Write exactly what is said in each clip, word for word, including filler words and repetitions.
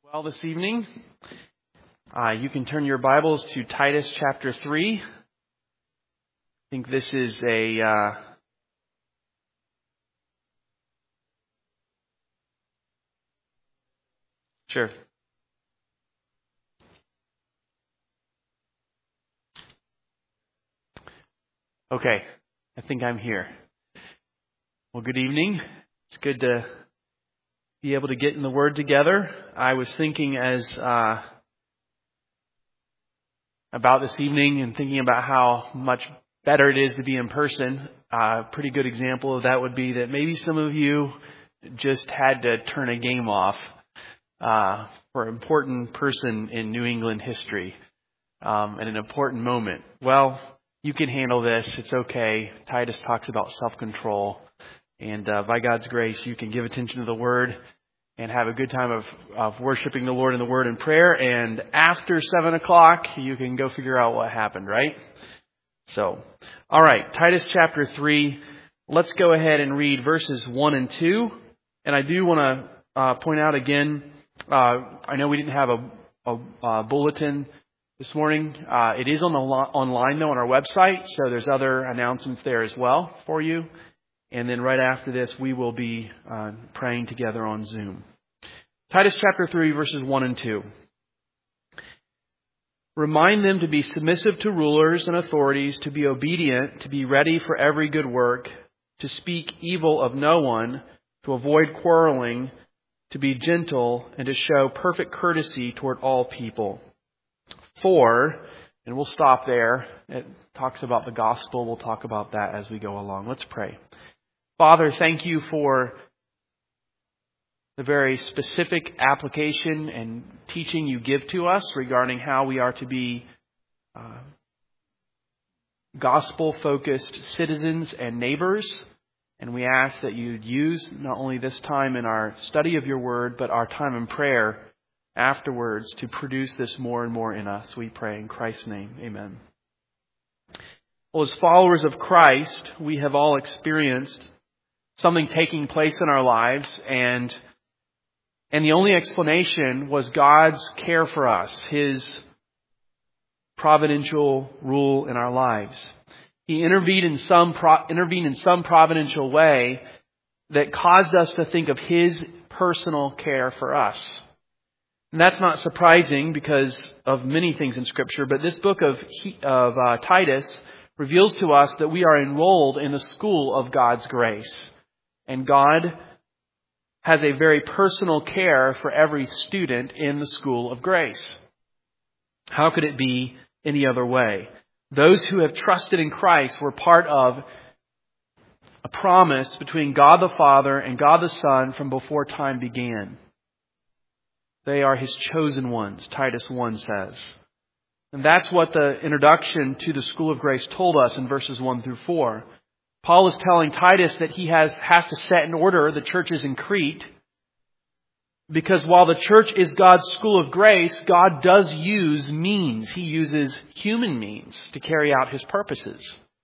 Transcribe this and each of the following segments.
Well, this evening, uh, you can turn your Bibles to Titus chapter three. I think this is a uh, sure. Okay, I think I'm here. Well, good evening. It's good to be able to get in the Word together. I was thinking as uh, about this evening and thinking about how much better it is to be in person. Uh, a pretty good example of that would be that maybe some of you just had to turn a game off uh, for an important person in New England history um, at an important moment. Well, you can handle this. It's okay. Titus talks about self-control. And uh, by God's grace, you can give attention to the Word and have a good time of, of worshiping the Lord in the Word and prayer. And after seven o'clock, you can go figure out what happened, right? So, all right, Titus chapter three. Let's go ahead and read verses one and two. And I do want to uh, point out again, uh, I know we didn't have a, a, a bulletin this morning. Uh, it is on the lo- online, though, on our website. So there's other announcements there as well for you. And then right after this, we will be uh, praying together on Zoom. Titus chapter three, verses one and two. Remind them to be submissive to rulers and authorities, to be obedient, to be ready for every good work, to speak evil of no one, to avoid quarreling, to be gentle, and to show perfect courtesy toward all people. For, and we'll stop there. It talks about the gospel. We'll talk about that as we go along. Let's pray. Father, thank you for the very specific application and teaching you give to us regarding how we are to be uh, gospel-focused citizens and neighbors. And we ask that you'd use not only this time in our study of your word, but our time in prayer afterwards to produce this more and more in us. We pray in Christ's name. Amen. Well, as followers of Christ, we have all experienced something taking place in our lives, and and the only explanation was God's care for us, His providential rule in our lives. He intervened in some pro- intervened in some providential way that caused us to think of His personal care for us. And that's not surprising because of many things in Scripture, but this book of of uh, Titus reveals to us that we are enrolled in the school of God's grace. And God has a very personal care for every student in the school of grace. How could it be any other way? Those who have trusted in Christ were part of a promise between God the Father and God the Son from before time began. They are His chosen ones, Titus one says. And that's what the introduction to the school of grace told us in verses one through four. Paul is telling Titus that he has, has to set in order the churches in Crete, because while the church is God's school of grace, God does use means. He uses human means to carry out His purposes.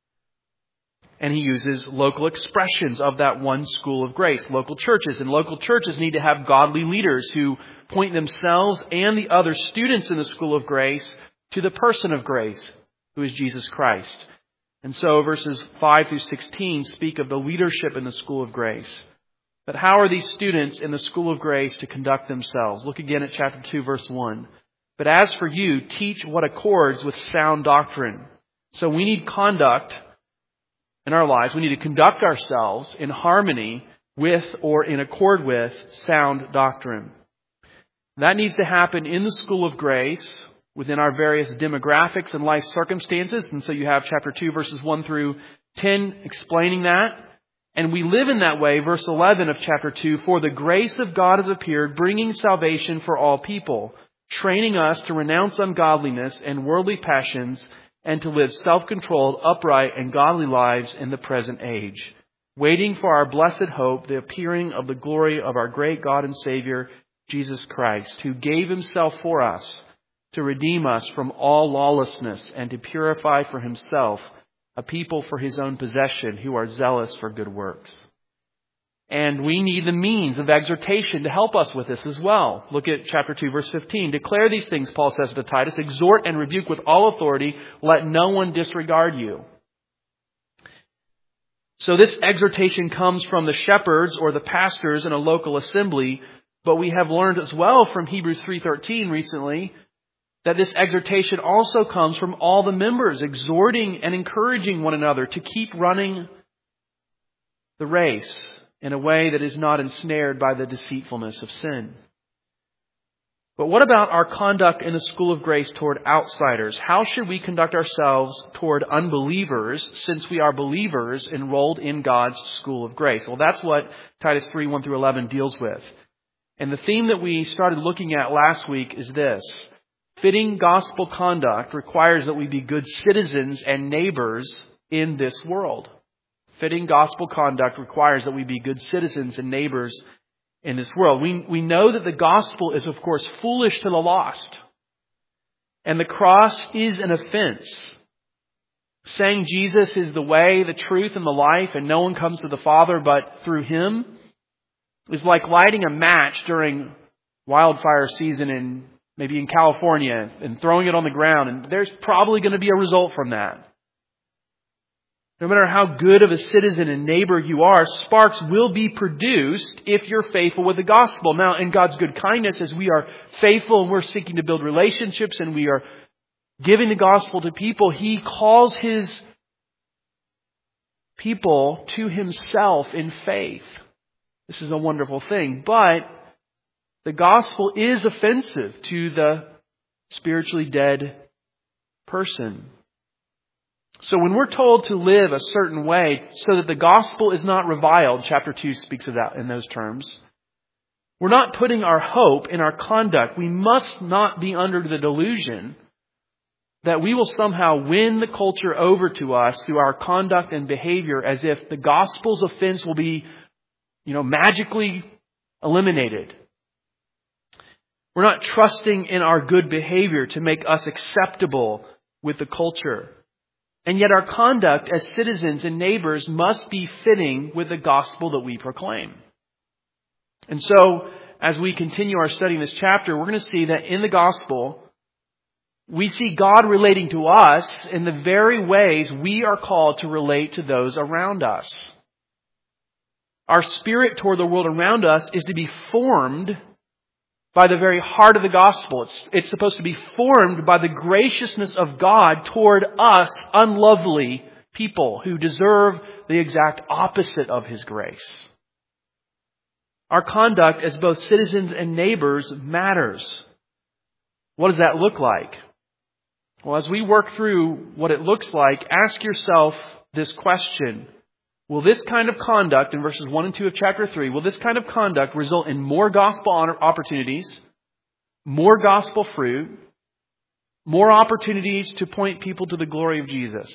And He uses local expressions of that one school of grace, local churches. And local churches need to have godly leaders who point themselves and the other students in the school of grace to the person of grace, who is Jesus Christ. And so verses five through sixteen speak of the leadership in the school of grace. But how are these students in the school of grace to conduct themselves? Look again at chapter two, verse one. But as for you, teach what accords with sound doctrine. So we need conduct in our lives. We need to conduct ourselves in harmony with or in accord with sound doctrine. That needs to happen in the school of grace, within our various demographics and life circumstances. And so you have chapter two, verses one through ten explaining that. And we live in that way, verse eleven of chapter two, for the grace of God has appeared, bringing salvation for all people, training us to renounce ungodliness and worldly passions, and to live self-controlled, upright, and godly lives in the present age, waiting for our blessed hope, the appearing of the glory of our great God and Savior, Jesus Christ, who gave Himself for us, to redeem us from all lawlessness and to purify for Himself a people for His own possession who are zealous for good works. And we need the means of exhortation to help us with this as well. Look at chapter two, verse fifteen. Declare these things, Paul says to Titus. Exhort and rebuke with all authority. Let no one disregard you. So this exhortation comes from the shepherds or the pastors in a local assembly. But we have learned as well from Hebrews three thirteen recently that this exhortation also comes from all the members, exhorting and encouraging one another to keep running the race in a way that is not ensnared by the deceitfulness of sin. But what about our conduct in the school of grace toward outsiders? How should we conduct ourselves toward unbelievers since we are believers enrolled in God's school of grace? Well, that's what Titus three, one through eleven deals with. And the theme that we started looking at last week is this. Fitting gospel conduct requires that we be good citizens and neighbors in this world. Fitting gospel conduct requires that we be good citizens and neighbors in this world. We, we know that the gospel is, of course, foolish to the lost. And the cross is an offense. Saying Jesus is the way, the truth, and the life, and no one comes to the Father but through Him, is like lighting a match during wildfire season in maybe in California and throwing it on the ground. And there's probably going to be a result from that. No matter how good of a citizen and neighbor you are, sparks will be produced if you're faithful with the gospel. Now, in God's good kindness, as we are faithful and we're seeking to build relationships and we are giving the gospel to people, He calls His people to Himself in faith. This is a wonderful thing. But the gospel is offensive to the spiritually dead person. So when we're told to live a certain way so that the gospel is not reviled, chapter two speaks of that in those terms, we're not putting our hope in our conduct. We must not be under the delusion that we will somehow win the culture over to us through our conduct and behavior as if the gospel's offense will be, you know, magically eliminated. We're not trusting in our good behavior to make us acceptable with the culture. And yet our conduct as citizens and neighbors must be fitting with the gospel that we proclaim. And so, as we continue our study in this chapter, we're going to see that in the gospel, we see God relating to us in the very ways we are called to relate to those around us. Our spirit toward the world around us is to be formed by the very heart of the gospel. It's, it's supposed to be formed by the graciousness of God toward us unlovely people who deserve the exact opposite of His grace. Our conduct as both citizens and neighbors matters. What does that look like? Well, as we work through what it looks like, ask yourself this question. Will this kind of conduct, in verses one and two of chapter three, will this kind of conduct result in more gospel opportunities, more gospel fruit, more opportunities to point people to the glory of Jesus?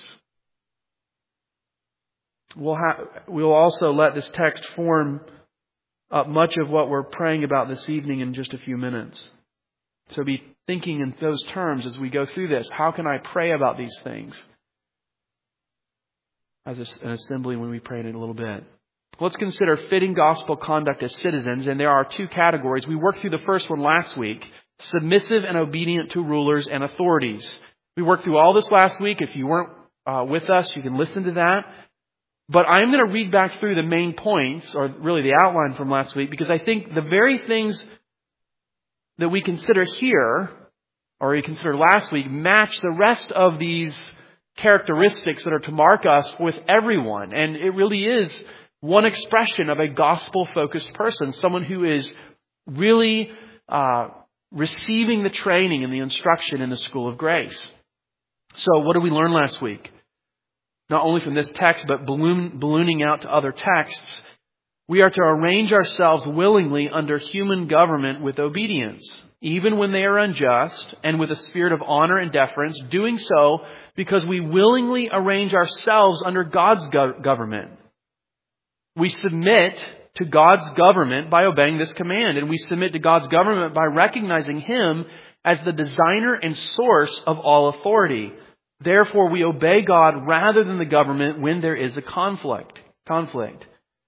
We'll, ha- we'll also let this text form up much of what we're praying about this evening in just a few minutes. So be thinking in those terms as we go through this. How can I pray about these things? As an assembly when we pray in it a little bit. Let's consider fitting gospel conduct as citizens. And there are two categories. We worked through the first one last week. Submissive and obedient to rulers and authorities. We worked through all this last week. If you weren't uh, with us, you can listen to that. But I'm going to read back through the main points, or really the outline from last week, because I think the very things that we consider here, or we considered last week, match the rest of these characteristics that are to mark us with everyone. And it really is one expression of a gospel-focused person, someone who is really uh, receiving the training and the instruction in the school of grace. So what did we learn last week? Not only from this text, but balloon, ballooning out to other texts, we are to arrange ourselves willingly under human government with obedience, even when they are unjust, and with a spirit of honor and deference, doing so because we willingly arrange ourselves under God's go- government. We submit to God's government by obeying this command, and we submit to God's government by recognizing Him as the designer and source of all authority. Therefore, we obey God rather than the government when there is a conflict. Conflict.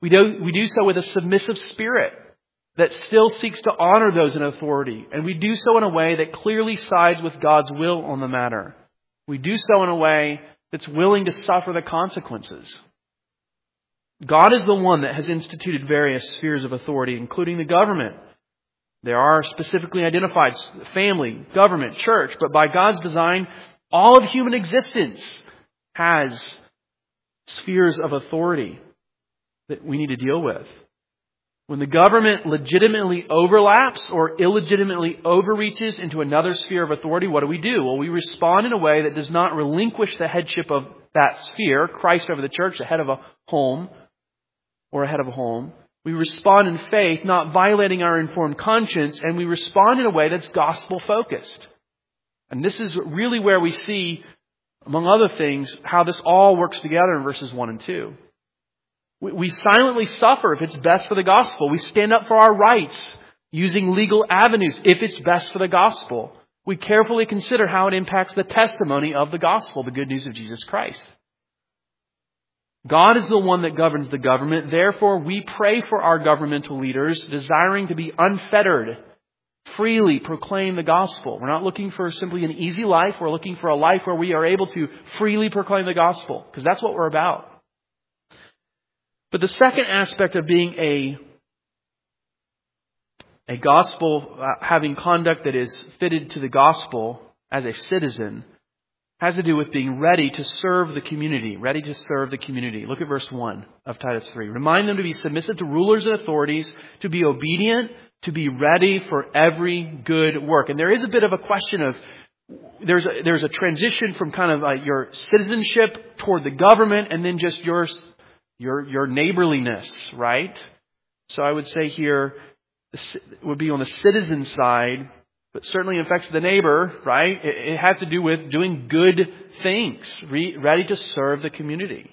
We do, we do so with a submissive spirit that still seeks to honor those in authority. And we do so in a way that clearly sides with God's will on the matter. We do so in a way that's willing to suffer the consequences. God is the one that has instituted various spheres of authority, including the government. There are specifically identified family, government, church, but by God's design, all of human existence has spheres of authority that we need to deal with. When the government legitimately overlaps or illegitimately overreaches into another sphere of authority, what do we do? Well, we respond in a way that does not relinquish the headship of that sphere, Christ over the church, the head of a home or a head of a home. We respond in faith, not violating our informed conscience, and we respond in a way that's gospel-focused. And this is really where we see, among other things, how this all works together in verses one and two. We silently suffer if it's best for the gospel. We stand up for our rights using legal avenues if it's best for the gospel. We carefully consider how it impacts the testimony of the gospel, the good news of Jesus Christ. God is the one that governs the government. Therefore, we pray for our governmental leaders, desiring to be unfettered, freely proclaim the gospel. We're not looking for simply an easy life. We're looking for a life where we are able to freely proclaim the gospel, because that's what we're about. But the second aspect of being a, a gospel, uh, having conduct that is fitted to the gospel as a citizen, has to do with being ready to serve the community. Ready to serve the community. Look at verse one of Titus three. Remind them to be submissive to rulers and authorities, to be obedient, to be ready for every good work. And there is a bit of a question of, there's a, there's a transition from kind of uh, your citizenship toward the government and then just your Your your neighborliness, right? So I would say here it would be on the citizen side, but certainly affects the neighbor, right? It, it has to do with doing good things, re, ready to serve the community.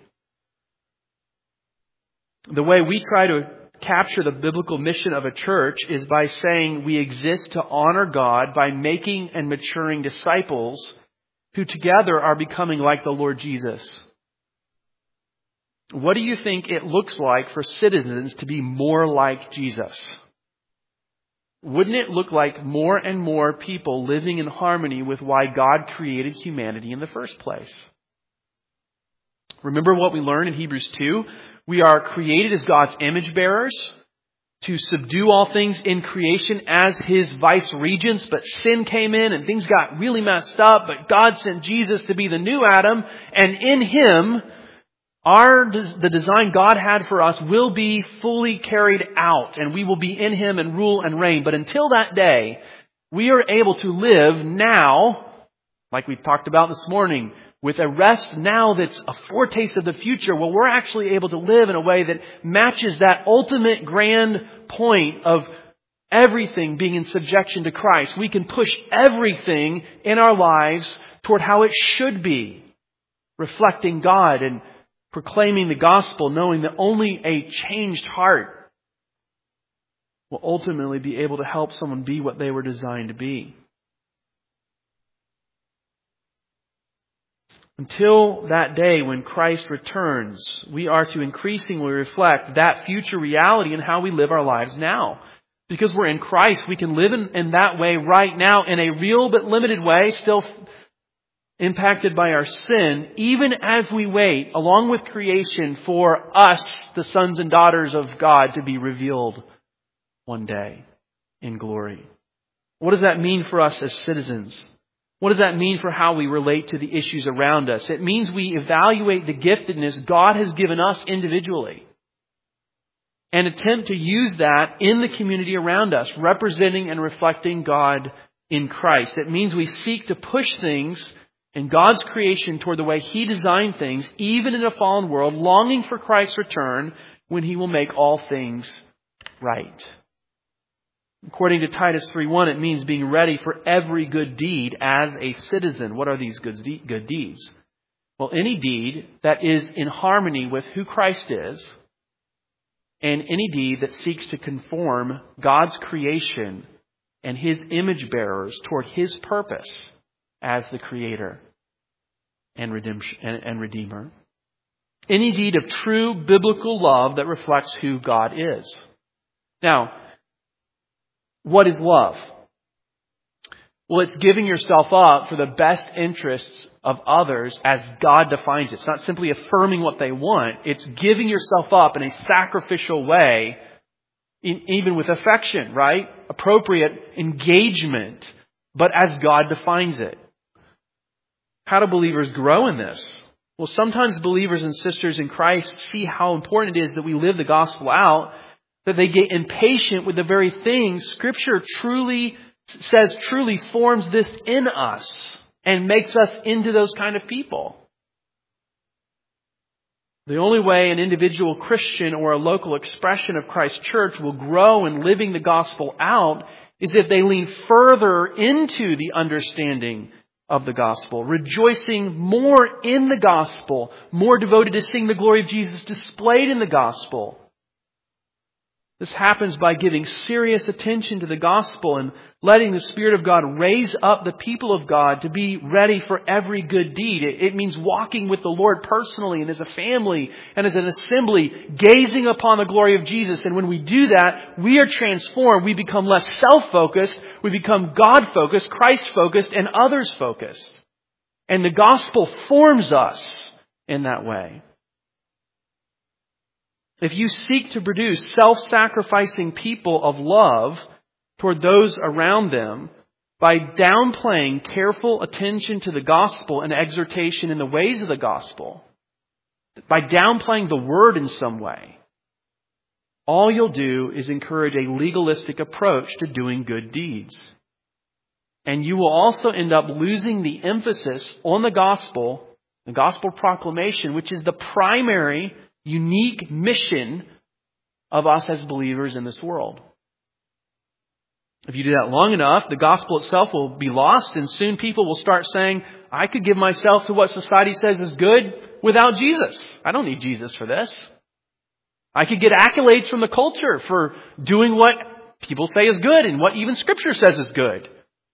The way we try to capture the biblical mission of a church is by saying we exist to honor God by making and maturing disciples who together are becoming like the Lord Jesus. What do you think it looks like for citizens to be more like Jesus? Wouldn't it look like more and more people living in harmony with why God created humanity in the first place? Remember what we learned in Hebrews two? We are created as God's image bearers to subdue all things in creation as His vice regents, but sin came in and things got really messed up, but God sent Jesus to be the new Adam, and in Him, Our, the design God had for us will be fully carried out, and we will be in Him and rule and reign. But until that day, we are able to live now, like we talked about this morning, with a rest now that's a foretaste of the future. Well, we're actually able to live in a way that matches that ultimate grand point of everything being in subjection to Christ. We can push everything in our lives toward how it should be, reflecting God and proclaiming the gospel, knowing that only a changed heart will ultimately be able to help someone be what they were designed to be. Until that day when Christ returns, we are to increasingly reflect that future reality in how we live our lives now. Because we're in Christ, we can live in, in that way right now in a real but limited way, still impacted by our sin, even as we wait, along with creation, for us, the sons and daughters of God, to be revealed one day in glory. What does that mean for us as citizens? What does that mean for how we relate to the issues around us? It means we evaluate the giftedness God has given us individually and attempt to use that in the community around us, representing and reflecting God in Christ. It means we seek to push things in God's creation toward the way He designed things, even in a fallen world, longing for Christ's return when He will make all things right. According to Titus three one, it means being ready for every good deed as a citizen. What are these good deeds? Well, any deed that is in harmony with who Christ is, and any deed that seeks to conform God's creation and His image bearers toward His purpose as the Creator and redemption and, and Redeemer. Any deed of true biblical love that reflects who God is. Now, what is love? Well, it's giving yourself up for the best interests of others as God defines it. It's not simply affirming what they want. It's giving yourself up in a sacrificial way, even with affection, right? Appropriate engagement, but as God defines it. How do believers grow in this? Well, sometimes believers and sisters in Christ see how important it is that we live the gospel out, that they get impatient with the very things Scripture truly says truly forms this in us and makes us into those kind of people. The only way an individual Christian or a local expression of Christ's church will grow in living the gospel out is if they lean further into the understanding of the gospel, rejoicing more in the gospel, more devoted to seeing the glory of Jesus displayed in the gospel. This happens by giving serious attention to the gospel and letting the Spirit of God raise up the people of God to be ready for every good deed. It, it means walking with the Lord personally and as a family and as an assembly, gazing upon the glory of Jesus. And when we do that, we are transformed. We become less self-focused. We become God-focused, Christ-focused, and others-focused. And the gospel forms us in that way. If you seek to produce self-sacrificing people of love toward those around them by downplaying careful attention to the gospel and exhortation in the ways of the gospel, by downplaying the word in some way, all you'll do is encourage a legalistic approach to doing good deeds. And you will also end up losing the emphasis on the gospel, the gospel proclamation, which is the primary unique mission of us as believers in this world. If you do that long enough, the gospel itself will be lost, and soon people will start saying, I could give myself to what society says is good without Jesus. I don't need Jesus for this. I could get accolades from the culture for doing what people say is good and what even Scripture says is good.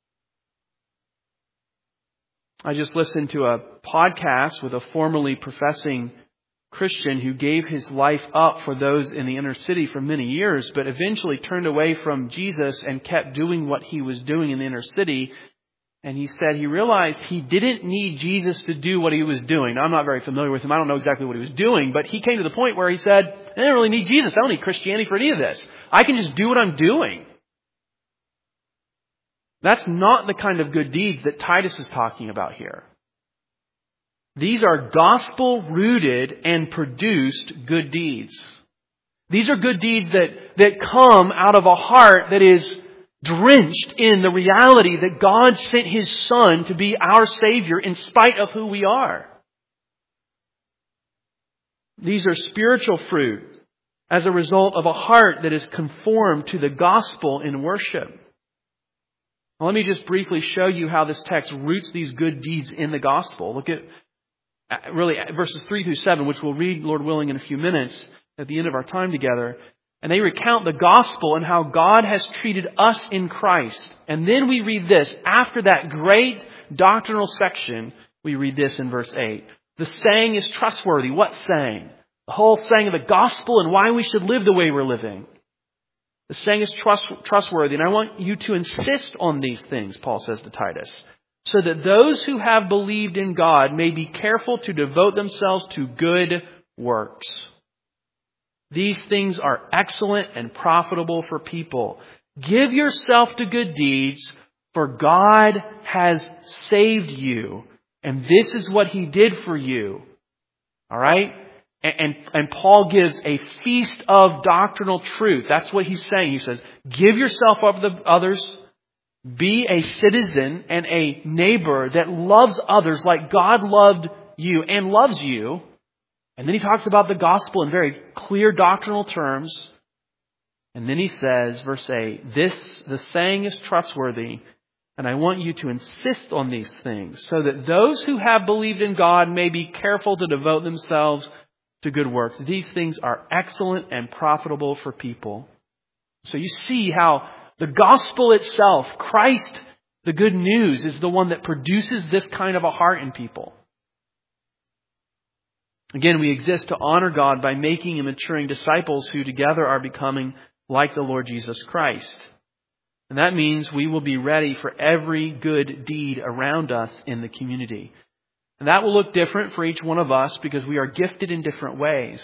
I just listened to a podcast with a formerly professing Christian who gave his life up for those in the inner city for many years, but eventually turned away from Jesus and kept doing what he was doing in the inner city. And he said he realized he didn't need Jesus to do what he was doing. Now, I'm not very familiar with him. I don't know exactly what he was doing, but he came to the point where he said, I don't really need Jesus. I don't need Christianity for any of this. I can just do what I'm doing. That's not the kind of good deeds that Titus is talking about here. These are gospel-rooted and produced good deeds. These are good deeds that, that come out of a heart that is drenched in the reality that God sent His Son to be our Savior in spite of who we are. These are spiritual fruit as a result of a heart that is conformed to the gospel in worship. Now, let me just briefly show you how this text roots these good deeds in the gospel. Look at really verses three through seven, which we'll read, Lord willing, in a few minutes at the end of our time together. And they recount the gospel and how God has treated us in Christ. And then we read this. After that great doctrinal section, we read this in verse eight. The saying is trustworthy. What saying? The whole saying of the gospel and why we should live the way we're living. The saying is trust, trustworthy. And I want you to insist on these things, Paul says to Titus, so that those who have believed in God may be careful to devote themselves to good works. These things are excellent and profitable for people. Give yourself to good deeds, for God has saved you. And this is what He did for you. All right? And, and, and Paul gives a feast of doctrinal truth. That's what he's saying. He says, give yourself up to others. Be a citizen and a neighbor that loves others like God loved you and loves you. And then he talks about the gospel in very clear doctrinal terms. And then he says, verse eight, this, the saying is trustworthy, and I want you to insist on these things, so that those who have believed in God may be careful to devote themselves to good works. These things are excellent and profitable for people. So you see how the gospel itself, Christ, the good news, is the one that produces this kind of a heart in people. Again, we exist to honor God by making and maturing disciples who together are becoming like the Lord Jesus Christ. And that means we will be ready for every good deed around us in the community. And that will look different for each one of us because we are gifted in different ways.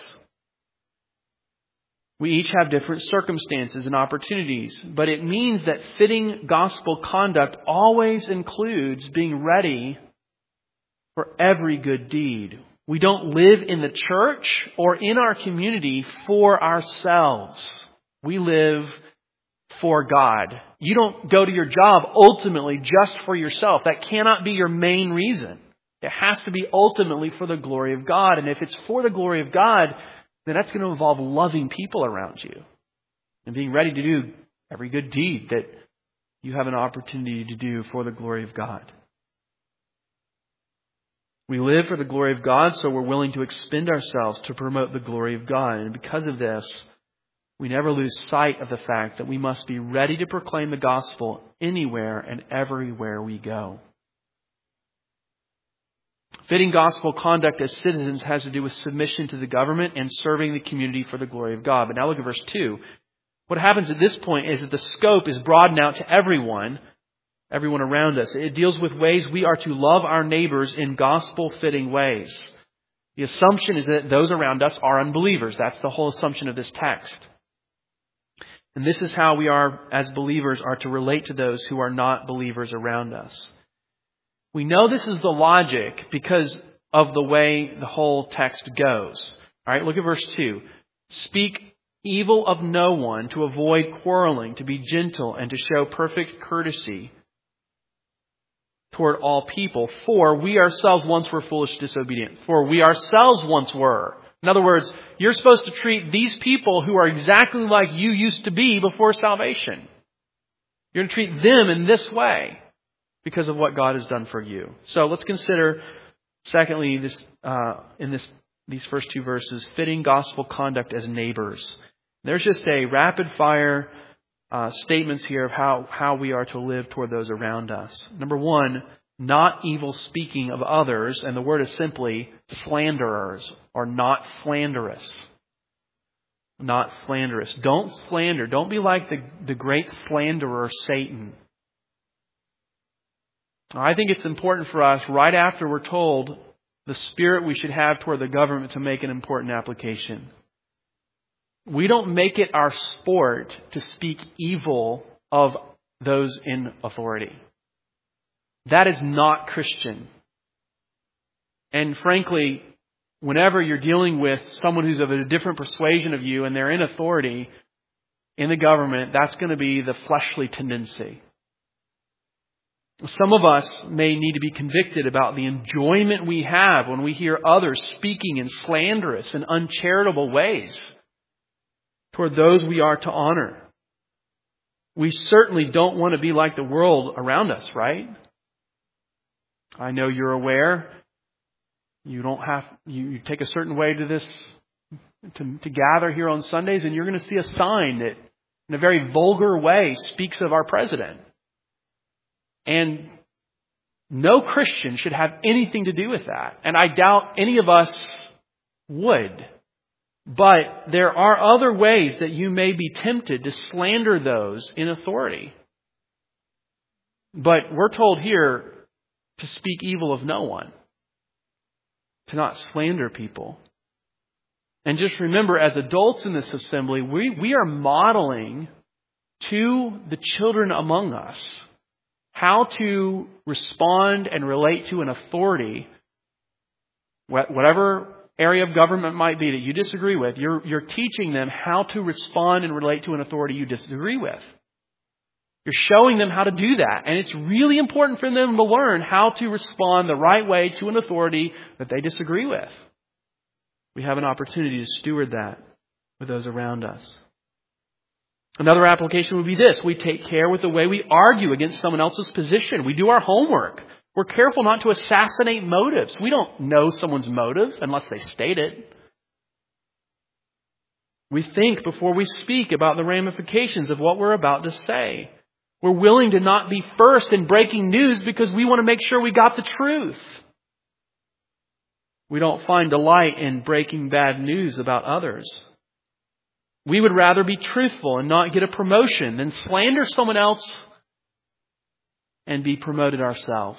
We each have different circumstances and opportunities, but it means that fitting gospel conduct always includes being ready for every good deed. We don't live in the church or in our community for ourselves. We live for God. You don't go to your job ultimately just for yourself. That cannot be your main reason. It has to be ultimately for the glory of God. And if it's for the glory of God, then that's going to involve loving people around you and being ready to do every good deed that you have an opportunity to do for the glory of God. We live for the glory of God, so we're willing to expend ourselves to promote the glory of God. And because of this, we never lose sight of the fact that we must be ready to proclaim the gospel anywhere and everywhere we go. Fitting gospel conduct as citizens has to do with submission to the government and serving the community for the glory of God. But now look at verse two. What happens at this point is that the scope is broadened out to everyone, everyone around us. It deals with ways we are to love our neighbors in gospel-fitting ways. The assumption is that those around us are unbelievers. That's the whole assumption of this text. And this is how we are, as believers, are to relate to those who are not believers around us. We know this is the logic because of the way the whole text goes. All right, look at verse two. Speak evil of no one, to avoid quarreling, to be gentle, and to show perfect courtesy toward all people. For we ourselves once were foolish, disobedient. For we ourselves once were. In other words, you're supposed to treat these people who are exactly like you used to be before salvation. You're going to treat them in this way because of what God has done for you. So let's consider, secondly, this uh, in this these first two verses, fitting gospel conduct as neighbors. There's just a rapid fire uh, statements here of how, how we are to live toward those around us. Number one, not evil speaking of others, and the word is simply slanderers or not slanderous. Not slanderous. Don't slander. Don't be like the, the great slanderer Satan. I think it's important for us, right after we're told the spirit we should have toward the government, to make an important application. We don't make it our sport to speak evil of those in authority. That is not Christian. And frankly, whenever you're dealing with someone who's of a different persuasion of you and they're in authority in the government, that's going to be the fleshly tendency. Some of us may need to be convicted about the enjoyment we have when we hear others speaking in slanderous and uncharitable ways toward those we are to honor. We certainly don't want to be like the world around us, right? I know you're aware. You don't have, you, you take a certain way to this, to, to gather here on Sundays, and you're going to see a sign that in a very vulgar way speaks of our president. And no Christian should have anything to do with that. And I doubt any of us would. But there are other ways that you may be tempted to slander those in authority. But we're told here to speak evil of no one. To not slander people. And just remember, as adults in this assembly, we, we are modeling to the children among us how to respond and relate to an authority, whatever area of government might be that you disagree with. You're, you're teaching them how to respond and relate to an authority you disagree with. You're showing them how to do that. And it's really important for them to learn how to respond the right way to an authority that they disagree with. We have an opportunity to steward that with those around us. Another application would be this. We take care with the way we argue against someone else's position. We do our homework. We're careful not to assassinate motives. We don't know someone's motive unless they state it. We think before we speak about the ramifications of what we're about to say. We're willing to not be first in breaking news because we want to make sure we got the truth. We don't find delight in breaking bad news about others. We would rather be truthful and not get a promotion than slander someone else and be promoted ourselves.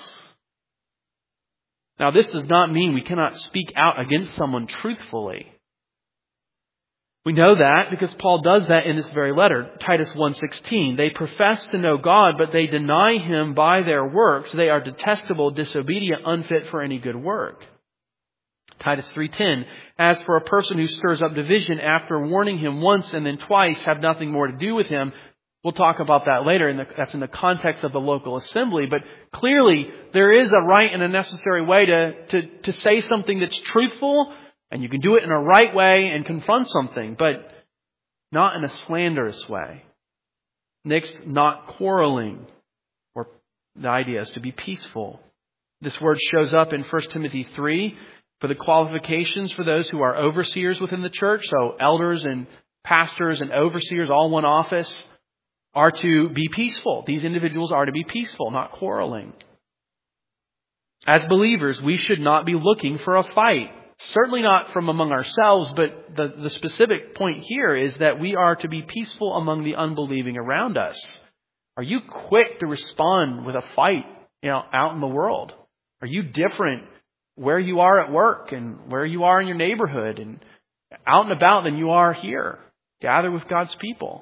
Now, this does not mean we cannot speak out against someone truthfully. We know that because Paul does that in this very letter, Titus one sixteen. They profess to know God, but they deny Him by their works. They are detestable, disobedient, unfit for any good work. Titus three ten. As for a person who stirs up division after warning him once and then twice, have nothing more to do with him. We'll talk about that later. In the, that's in the context of the local assembly. But clearly, there is a right and a necessary way to, to, to say something that's truthful. And you can do it in a right way and confront something. But not in a slanderous way. Next, not quarreling. Or the idea is to be peaceful. This word shows up in First Timothy three. For the qualifications for those who are overseers within the church. So elders and pastors and overseers, all one office, are to be peaceful. These individuals are to be peaceful, not quarreling. As believers, we should not be looking for a fight. Certainly not from among ourselves, but the, the specific point here is that we are to be peaceful among the unbelieving around us. Are you quick to respond with a fight, you know, out in the world? Are you different where you are at work and where you are in your neighborhood and out and about than you are here? Gather with God's people.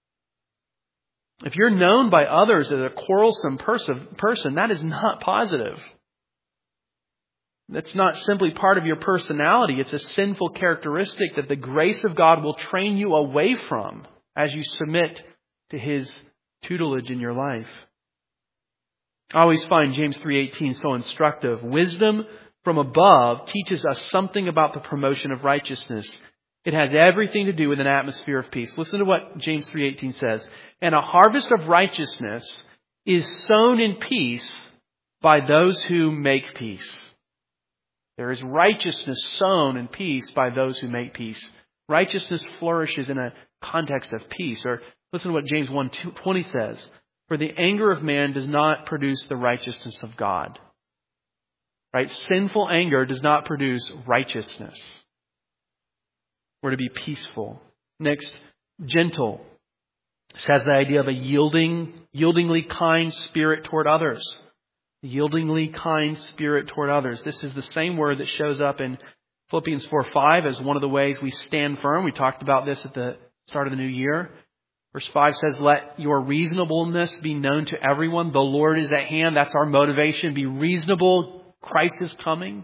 If you're known by others as a quarrelsome person, that is not positive. That's not simply part of your personality. It's a sinful characteristic that the grace of God will train you away from as you submit to His tutelage in your life. I always find James three eighteen so instructive. Wisdom from above teaches us something about the promotion of righteousness. It has everything to do with an atmosphere of peace. Listen to what James three eighteen says. And a harvest of righteousness is sown in peace by those who make peace. There is righteousness sown in peace by those who make peace. Righteousness flourishes in a context of peace. Or listen to what James one twenty says. For the anger of man does not produce the righteousness of God. Right? Sinful anger does not produce righteousness. We're to be peaceful. Next, gentle. This has the idea of a yielding, yieldingly kind spirit toward others. A yieldingly kind spirit toward others. This is the same word that shows up in Philippians four five as one of the ways we stand firm. We talked about this at the start of the new year. Verse five says, let your reasonableness be known to everyone. The Lord is at hand. That's our motivation. Be reasonable. Christ is coming.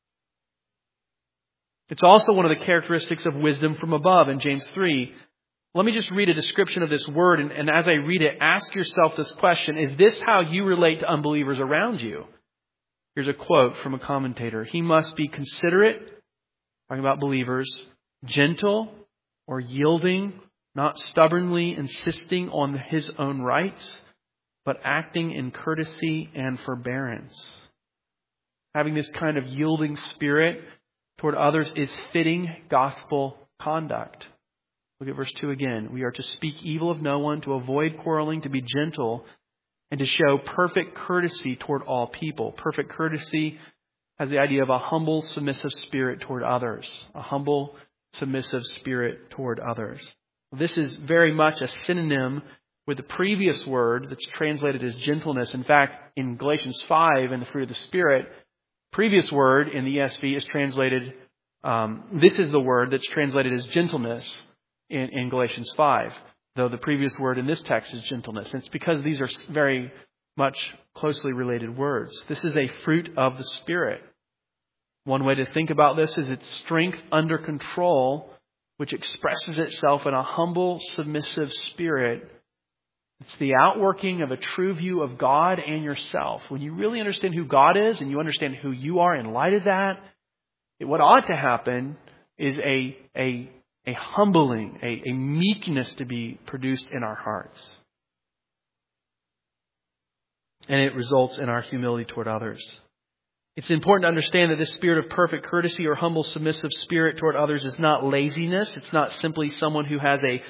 It's also one of the characteristics of wisdom from above in James three. Let me just read a description of this word. And, and as I read it, ask yourself this question. Is this how you relate to unbelievers around you? Here's a quote from a commentator. He must be considerate, talking about believers, gentle or yielding, not stubbornly insisting on his own rights, but acting in courtesy and forbearance. Having this kind of yielding spirit toward others is fitting gospel conduct. Look at verse two again. We are to speak evil of no one, to avoid quarreling, to be gentle, and to show perfect courtesy toward all people. Perfect courtesy has the idea of a humble, submissive spirit toward others. A humble, submissive spirit toward others. This is very much a synonym with the previous word that's translated as gentleness. In fact, in Galatians five, in the fruit of the Spirit, previous word in the E S V is translated, um, this is the word that's translated as gentleness in, in Galatians five, though the previous word in this text is gentleness. And it's because these are very much closely related words. This is a fruit of the Spirit. One way to think about this is its strength under control, which expresses itself in a humble, submissive spirit. It's the outworking of a true view of God and yourself. When you really understand who God is and you understand who you are in light of that, what ought to happen is a, a, a humbling, a, a meekness to be produced in our hearts. And it results in our humility toward others. It's important to understand that this spirit of perfect courtesy or humble, submissive spirit toward others is not laziness. It's not simply someone who has a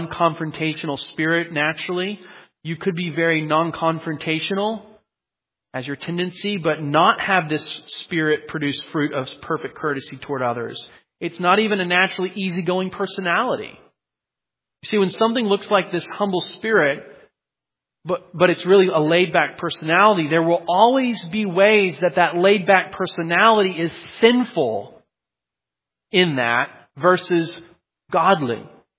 non-confrontational spirit naturally. You could be very non-confrontational as your tendency, but not have this Spirit produce fruit of perfect courtesy toward others. It's not even a naturally easygoing personality. You see, when something looks like this humble spirit, but, but it's really a laid-back personality, there will always be ways that that laid-back personality is sinful in that versus godly.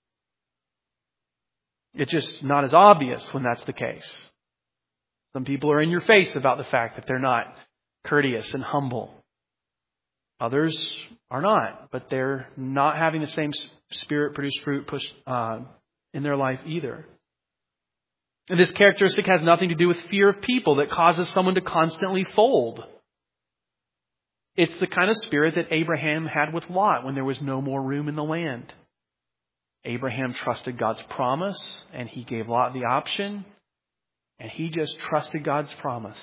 It's just not as obvious when that's the case. Some people are in your face about the fact that they're not courteous and humble. Others are not, but they're not having the same Spirit-produced fruit push, uh, in their life either. And this characteristic has nothing to do with fear of people that causes someone to constantly fold. It's the kind of spirit that Abraham had with Lot when there was no more room in the land. Abraham trusted God's promise, and he gave Lot the option, and he just trusted God's promise.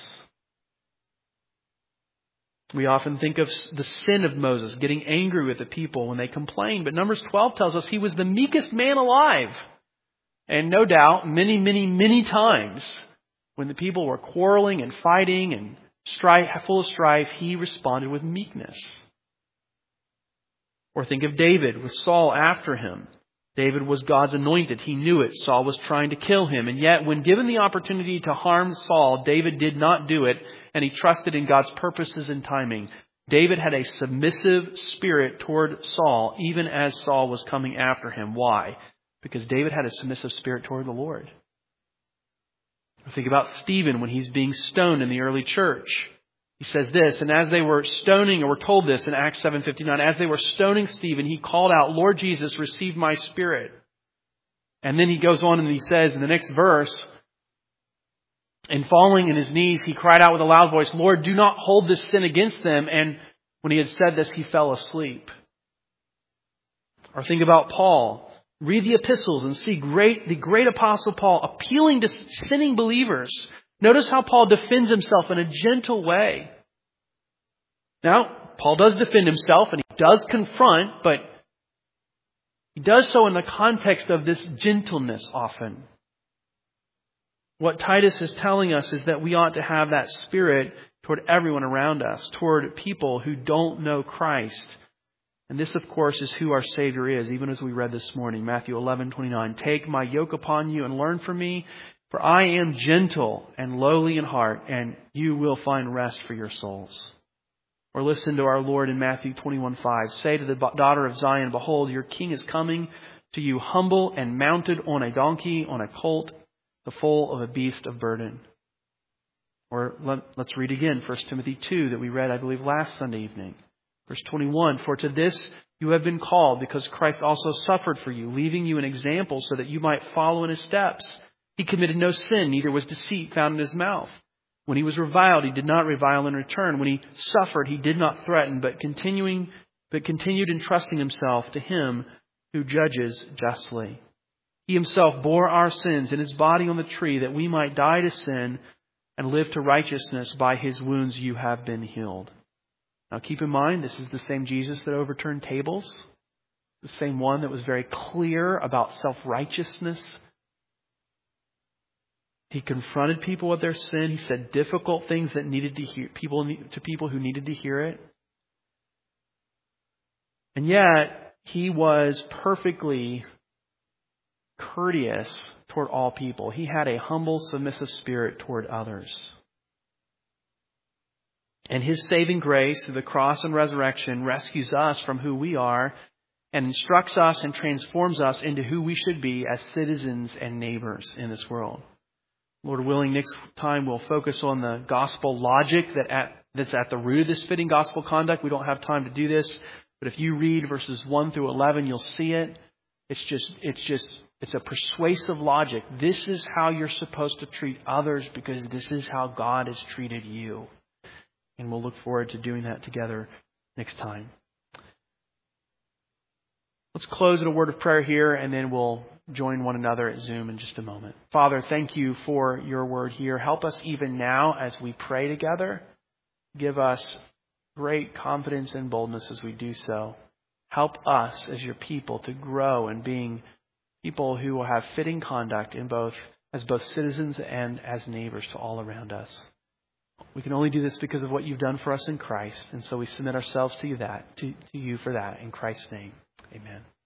We often think of the sin of Moses, getting angry with the people when they complained, but Numbers twelve tells us he was the meekest man alive. And no doubt, many, many, many times, when the people were quarreling and fighting and strife, full of strife, he responded with meekness. Or think of David with Saul after him. David was God's anointed. He knew it. Saul was trying to kill him. And yet, when given the opportunity to harm Saul, David did not do it, and he trusted in God's purposes and timing. David had a submissive spirit toward Saul, even as Saul was coming after him. Why? Because David had a submissive spirit toward the Lord. Think about Stephen when he's being stoned in the early church. He says this, and as they were stoning, or we're told this in Acts seven fifty-nine, as they were stoning Stephen, he called out, "Lord Jesus, receive my spirit." And then he goes on and he says in the next verse, and falling in his knees, he cried out with a loud voice, "Lord, do not hold this sin against them." And when he had said this, he fell asleep. Or think about Paul. Read the epistles and see great, the great apostle Paul appealing to sinning believers. Notice how Paul defends himself in a gentle way. Now, Paul does defend himself and he does confront, but he does so in the context of this gentleness often. What Titus is telling us is that we ought to have that spirit toward everyone around us, toward people who don't know Christ. And this, of course, is who our Savior is, even as we read this morning, Matthew eleven twenty-nine. "Take my yoke upon you and learn from me, for I am gentle and lowly in heart, and you will find rest for your souls." Or listen to our Lord in Matthew twenty-one five. "Say to the daughter of Zion, behold, your king is coming to you humble and mounted on a donkey, on a colt, the foal of a beast of burden." Or let, let's read again First Timothy two that we read, I believe, last Sunday evening. Verse twenty-one, "For to this you have been called, because Christ also suffered for you, leaving you an example so that you might follow in his steps. He committed no sin, neither was deceit found in his mouth. When he was reviled, he did not revile in return. When he suffered, he did not threaten, but continuing, but continued entrusting himself to him who judges justly. He himself bore our sins in his body on the tree, that we might die to sin and live to righteousness. By his wounds you have been healed." Now keep in mind, this is the same Jesus that overturned tables. The same one that was very clear about self-righteousness. He confronted people with their sin. He said difficult things that needed to hear people to people who needed to hear it. And yet, he was perfectly courteous toward all people. He had a humble, submissive spirit toward others. And his saving grace through the cross and resurrection rescues us from who we are and instructs us and transforms us into who we should be as citizens and neighbors in this world. Lord willing, next time we'll focus on the gospel logic that at, that's at the root of this fitting gospel conduct. We don't have time to do this, but if you read verses one through eleven, you'll see it. It's just, it's just, it's a persuasive logic. This is how you're supposed to treat others because this is how God has treated you. And we'll look forward to doing that together next time. Let's close in a word of prayer here, and then we'll join one another at Zoom in just a moment. Father, thank you for your word here. Help us even now as we pray together. Give us great confidence and boldness as we do so. Help us as your people to grow in being people who will have fitting conduct in both as both citizens and as neighbors to all around us. We can only do this because of what you've done for us in Christ. And so we submit ourselves to you that, to, to you for that. In Christ's name, amen.